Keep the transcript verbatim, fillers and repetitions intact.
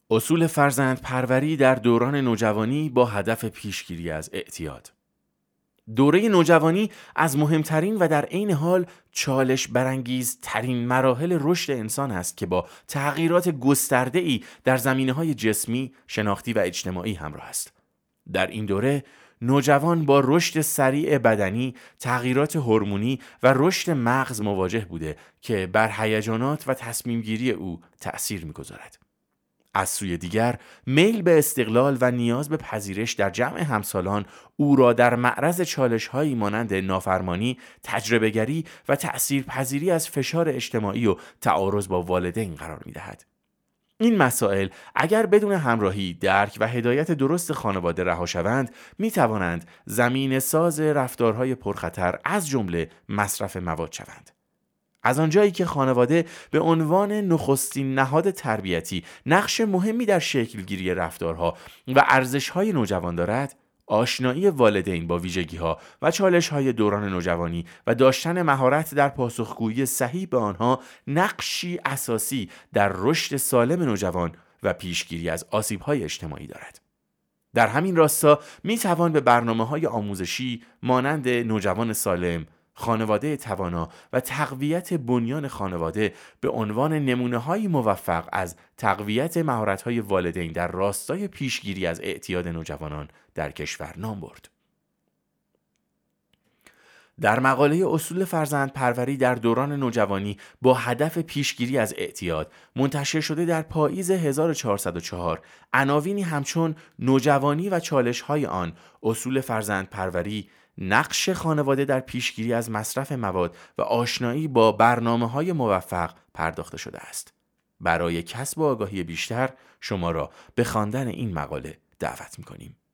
اصول فرزند پروری در دوران نوجوانی با هدف پیشگیری از اعتیاد. دوره نوجوانی از مهمترین و در عین حال چالش برانگیز ترین مراحل رشد انسان است که با تغییرات گسترده‌ای در زمینه‌های جسمی، شناختی و اجتماعی همراه است. در این دوره نوجوان با رشد سریع بدنی، تغییرات هورمونی و رشد مغز مواجه بوده که بر هیجانات و تصمیم‌گیری او تأثیر می‌گذارد. از سوی دیگر میل به استقلال و نیاز به پذیرش در جمع همسالان او را در معرض چالش‌هایی مانند نافرمانی، تجربه‌گری و تأثیرپذیری از فشار اجتماعی و تعارض با والدین قرار می‌دهد. این مسائل اگر بدون همراهی، درک و هدایت درست خانواده رها شوند، می‌توانند زمین ساز رفتارهای پرخطر از جمله مصرف مواد شوند. از آنجایی که خانواده به عنوان نخستین نهاد تربیتی نقش مهمی در شکلگیری رفتارها و ارزش‌های نوجوان دارد، آشنایی والدین با ویژگی‌ها و چالش‌های دوران نوجوانی و داشتن مهارت در پاسخگویی صحیح به آنها نقشی اساسی در رشد سالم نوجوان و پیشگیری از آسیب‌های اجتماعی دارد. در همین راستا می‌توان به برنامه‌های آموزشی مانند نوجوان سالم، خانواده توانا و تقویت بنیان خانواده به عنوان نمونه‌های موفق از تقویت مهارت‌های والدین در راستای پیشگیری از اعتیاد نوجوانان در کشور نام برد. در مقاله اصول فرزند پروری در دوران نوجوانی با هدف پیشگیری از اعتیاد منتشر شده در پاییز هزار و چهارصد و چهار، عناوینی همچون نوجوانی و چالش‌های آن، اصول فرزند پروری، نقش خانواده در پیشگیری از مصرف مواد و آشنایی با برنامه‌های موفق پرداخته شده است. برای کسب آگاهی بیشتر شما را به خواندن این مقاله دعوت می‌کنیم.